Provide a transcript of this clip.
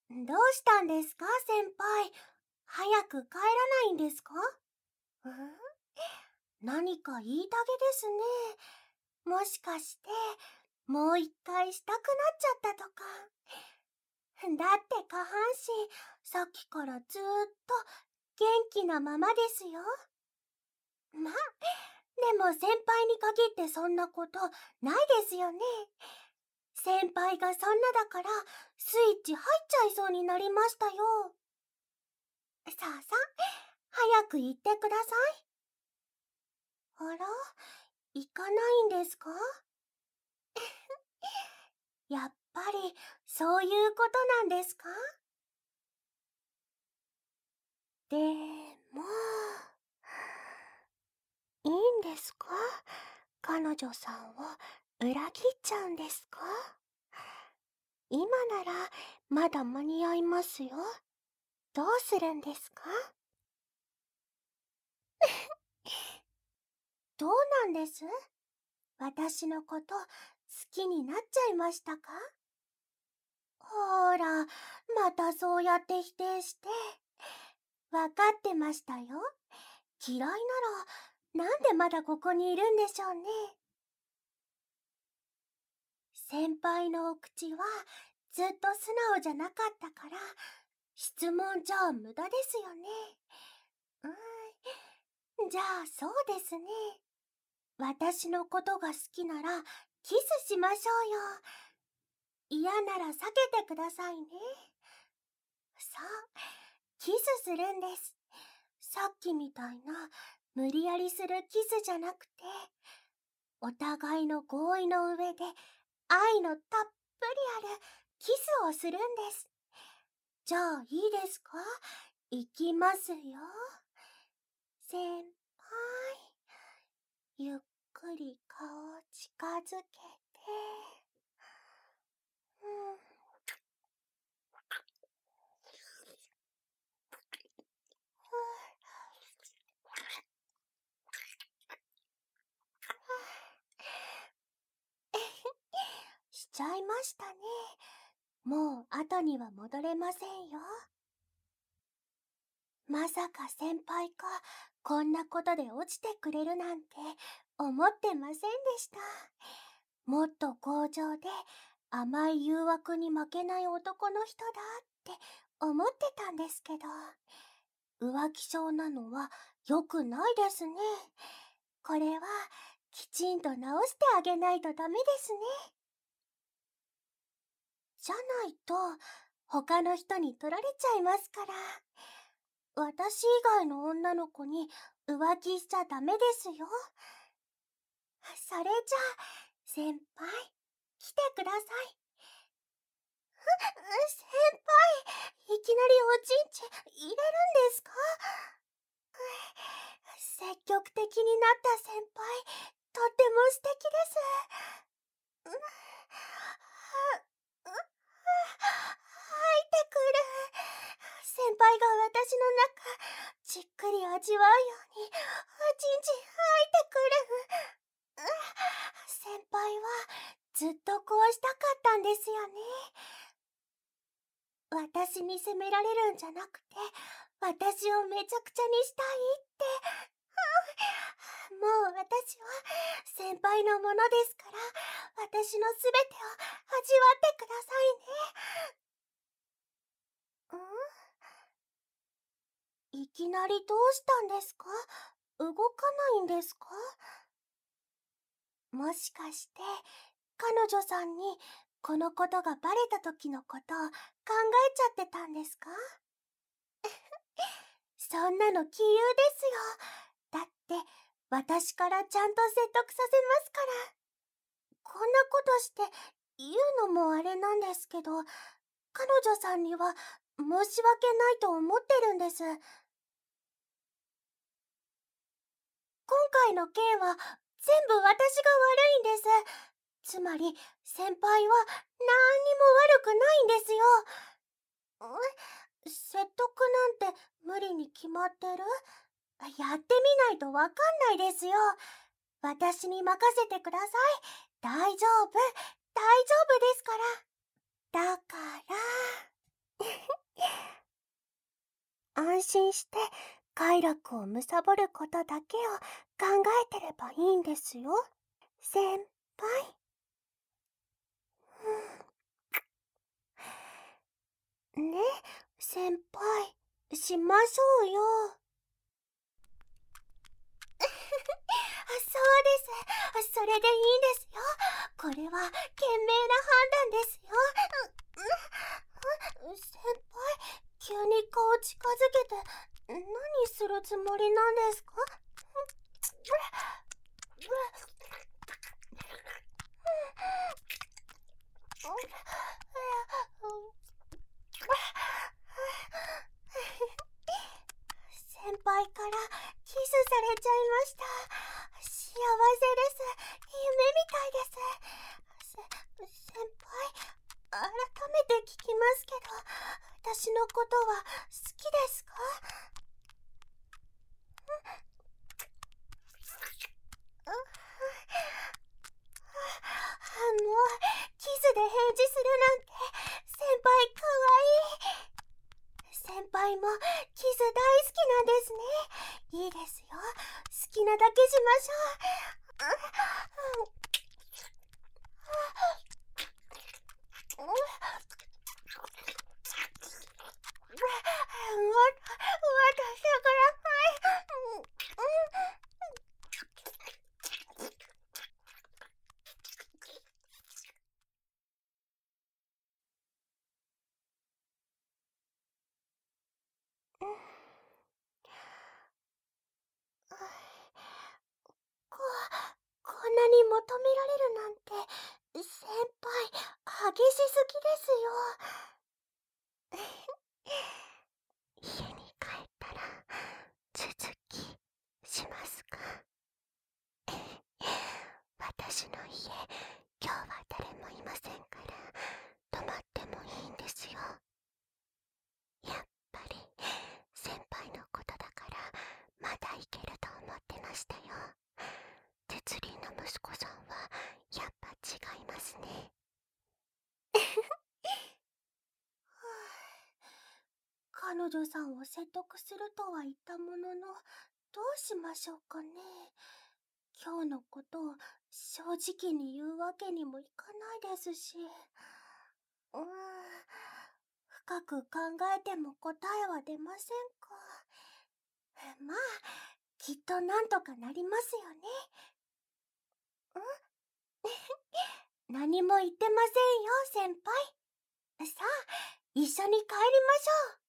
どうしたんですか、先輩。早く帰らないんですか？何か言いたげですね。もしかして、もう一回したくなっちゃったとか。だって下半身、さっきからずーっと元気なままですよ。まあ、でも先輩に限ってそんなことないですよね。先輩がそんなだからスイッチ入っちゃいそうになりましたよ。さあさ、早く行ってください。あら、行かないんですか？やっぱりそういうことなんですか？でも、いいんですか？彼女さんを裏切っちゃうんですか？今ならまだ間に合いますよ。どうするんですか？どうなんです？私のこと好きになっちゃいましたか？ほーら、またそうやって否定して。わかってましたよ。嫌いなら、なんでまだここにいるんでしょうね。先輩のお口はずっと素直じゃなかったから、質問じゃ無駄ですよね。じゃあそうですね。私のことが好きならキスしましょうよ。嫌なら避けてくださいね。そう、キスするんです。さっきみたいな無理やりするキスじゃなくて、お互いの合意の上で愛のたっぷりあるキスをするんです。じゃあいいですか？いきますよ。先輩、ゆっくり顔を近づけて。うん、しちゃいましたね。もう後には戻れませんよ。まさか先輩がこんなことで落ちてくれるなんて思ってませんでした。もっと強情で甘い誘惑に負けない男の人だって思ってたんですけど、浮気症なのは良くないですね。これはきちんと直してあげないとダメですね。じゃないと他の人に取られちゃいますから。私以外の女の子に浮気しちゃダメですよ。それじゃあ、先輩、来てください。先輩、いきなりおちんちん入れるんですか？積極的になった先輩、とっても素敵です。うん、は吐いてくる。先輩が私の中、じっくり味わうように、おちんちん吐いてくる。先輩はずっとこうしたかったんですよね。私に責められるんじゃなくて、私をめちゃくちゃにしたいって。もう私は先輩のものですから、私のすべてを味わってくださいね。いきなりどうしたんですか？動かないんですか？もしかして、彼女さんにこのことがバレた時のことを考えちゃってたんですか？そんなの杞憂ですよ。だって、私からちゃんと説得させますから。こんなことして言うのもあれなんですけど、彼女さんには申し訳ないと思ってるんです。今回の件は全部私が悪いんです。つまり、先輩は何にも悪くないんですよ。説得なんて無理に決まってる？やってみないとわかんないですよ。私に任せてください。大丈夫、大丈夫ですから。だから、 安心して快楽を貪ることだけを考えてればいいんですよ。先輩。ね、先輩、しましょうよ。そうです。それでいいんですよ。これは賢明な判断ですよ。先輩、急に顔近づけて何するつもりなんですか？先輩からキスされちゃいました。幸せです。夢みたいです。先輩、改めて聞きますけど、私のことは好きですか？キスで返事するなんて、先輩かわいい。先輩もキス大好きなんですね。いいですよ。好きなだけしましょう。私だから、はい。こ、こんなに求められるなんて、先輩、激しすぎですよ。家に帰ったら、続き、しますか？私の家、今日は誰もいませんから、泊まってもいいんですよ。やっぱり、先輩のことだから、まだいけると思ってましたよ。鉄輪の息子さんは、やっぱ違いますね。彼女さんを説得するとは言ったものの、どうしましょうかね。今日のことを正直に言うわけにもいかないですし。深く考えても答えは出ませんか。まあ、きっとなんとかなりますよね。何も言ってませんよ、先輩。さあ、一緒に帰りましょう。